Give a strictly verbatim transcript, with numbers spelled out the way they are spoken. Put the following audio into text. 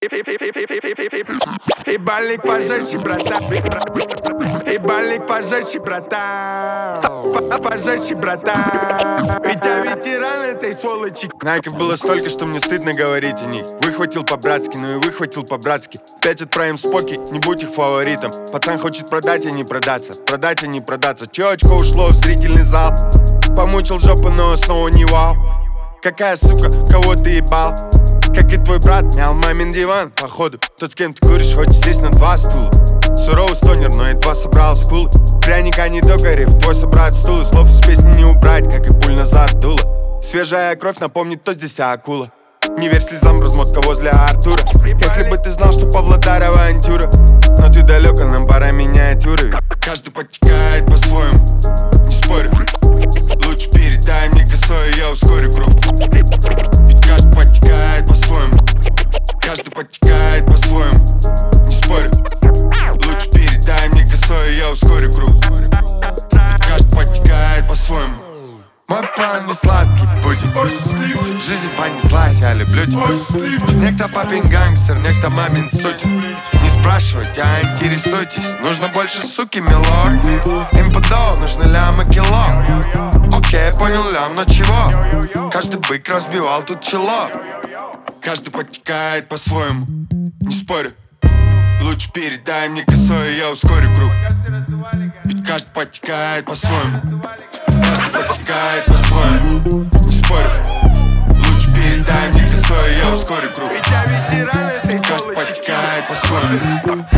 Ебальник пожестче, братан. Ебальник пожестче, братан. Пожестче, братан. Ведь я ветеран этой сволочи. Найков было столько, что мне стыдно говорить о них. Выхватил по-братски, ну и выхватил по-братски. Пять отправим споки, не будь их фаворитом. Пацан хочет продать, а не продаться. Продать, а не продаться. Чё очко ушло в зрительный зал. Помучил жопу, но снова не вау. Какая сука, кого ты ебал? Как и твой брат, мял мамин диван. Походу, тот, с кем ты куришь, хоть здесь на два стула. Суровый стонер, но едва собрал скулы. Пряника не докарев, твой собрат стул. И слов из песни не убрать, как и пуль назад дуло. Свежая кровь напомнит, кто здесь акула. Не верь слезам, размотка возле Артура. Если бы ты знал, что Павлодар авантюра. Но ты далек, а нам пора миниатюры. Каждый подтекает по-своему, не спорю. Лучше передай мне косой, я ускорю круг. Ведь каждый подтекает по-своему. Каждый подтекает по-своему, не спорю. Лучше передай мне косой, я ускорю круг. Ведь каждый подтекает по-своему. Мой план не сладкий путь. Жизнь понеслась, я люблю тебя. Некто папин гангстер, некто мамин суть. Не спрашивайте, а интересуйтесь. Нужно больше суки, милорд. Импудо, нужны лямы кило. Окей, понял лям, но чего? Каждый бык разбивал тут чело. Каждый подтекает по-своему, не спорю. Лучше передай мне косой, я ускорю круг. Ведь каждый подтекает по-своему. Каждый подтекает по-своему, не спорю. Лучше передай мне косой, я ускорю круг. Ведь я ветеран этой сволочи. Каждый подтекает по-своему.